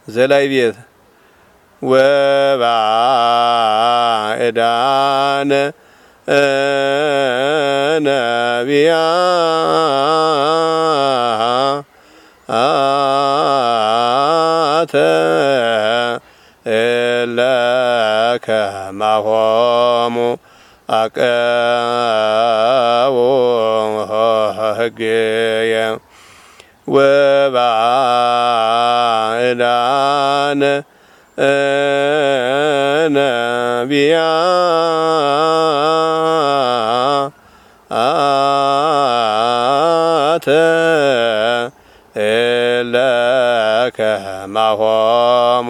ዘላይ ቤት ወባዕዳነ ነቢያተ እለከማሆሙ አቀቡ ሕግየ ወባዕዳነ ነቢያተ እለከማሆሙ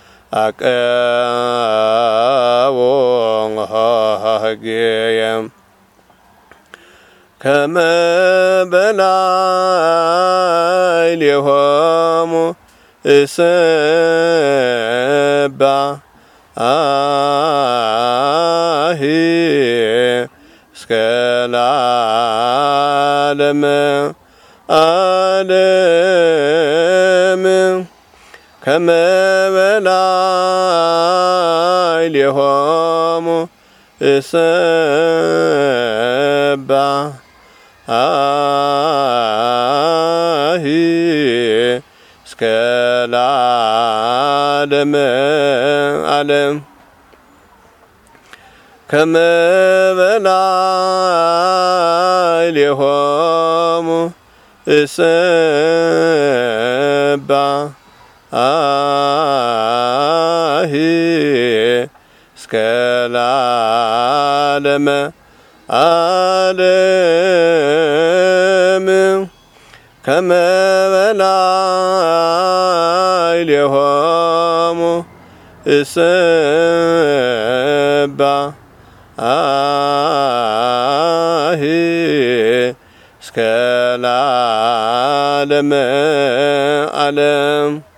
አቀቡ ሕግየ ከመ በላዕሌሆሙ እሰባህ እስከ ለዓለመ ዓለም ከመ በላዕሌሆሙ እሰባህ እስከ ለዓለመ ዓለም ከመ በላዕሌሆሙ እሰባህ እስከ ለዓለመ ዓለም ከመ በላዕሌሆሙ እሰባህ እስከ ለዓለመ ዓለም